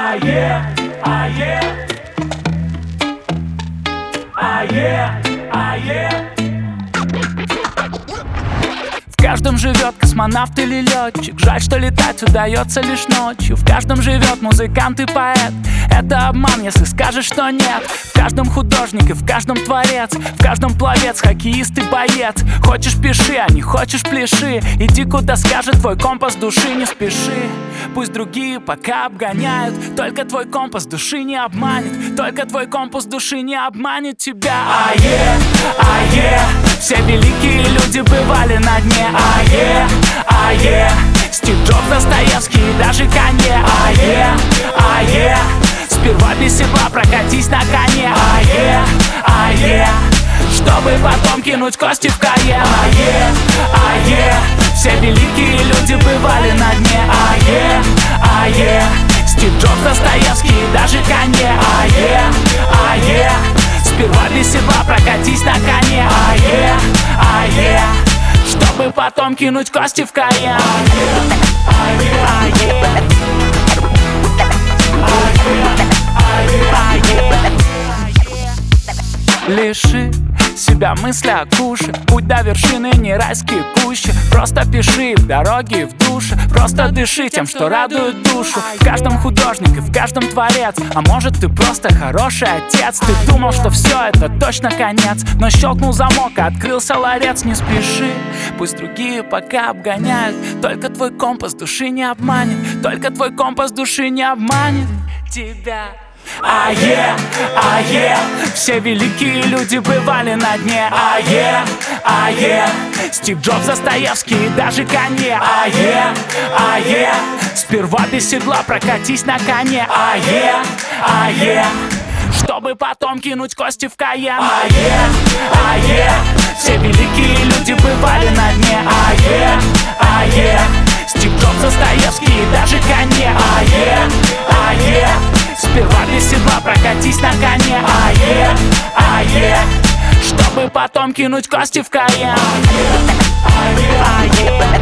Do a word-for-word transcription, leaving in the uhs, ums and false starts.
Ае, ае, ае, ае. В каждом живет космонавт или летчик. Жаль, что летать удается лишь ночью. В каждом живет музыкант и поэт. Это обман, если скажешь, что нет. В каждом художник и в каждом творец. В каждом пловец, хоккеист и боец. Хочешь — пиши, а не хочешь — пляши. Иди куда скажет твой компас души, не спеши. Пусть другие пока обгоняют, только твой компас души не обманет. Только твой компас души не обманет тебя. Ае, ае, все великие люди бывали на дне. Ае, ае, Стив Джобс, Достоевский и даже Канье. Ае, ае, сперва без седла прокатись на коне. Ае, ае, чтобы потом кинуть кости в Каен. Ае, ае, все великие люди бывали на дне. Ае, ае, Стив Джобс, Достоевский и даже Канье. Ае, ае, сперва без седла прокатись на коне. Ае, ае, чтобы потом кинуть кости в Каен. Ае, ае, лиши себя мысли о куше. Путь до вершины не райские кущи. Просто пиши в дороге и в душе. Просто дыши тем, что радует душу. В каждом художник и в каждом творец. А может, ты просто хороший отец. Ты думал, что все это точно конец, но щелкнул замок и открылся ларец. Не спеши, пусть другие пока обгоняют. Только твой компас души не обманет. Только твой компас души не обманет тебя. Ае, ае, все великие люди бывали на дне. Ае, ае, Стив Джобс, Достоевский и даже Канье. Ае, ае, сперва без седла прокатись на коне. Ае, ае, чтобы потом кинуть кости в Каен. Ае, ае, все великие люди бывали на дне. Ае, ае, Стив Джобс, Достоевский и даже Канье. Ае, ае, сперва без седла прокатись на коне. Ае, ае, чтобы потом кинуть кости в Каен. Ае, ае.